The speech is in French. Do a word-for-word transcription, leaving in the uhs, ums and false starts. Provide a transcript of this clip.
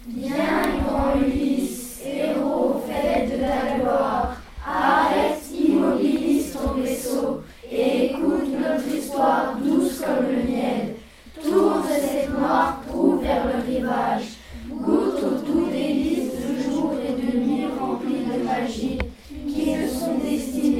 Viens, grand Ulysse, héros, fête de ta gloire, arrête, immobilise ton vaisseau, et écoute notre histoire douce comme le miel. Tourne cette noire proue vers le rivage, goûte au doux délice de jour et de nuit remplis de magie, qui ne sont destinés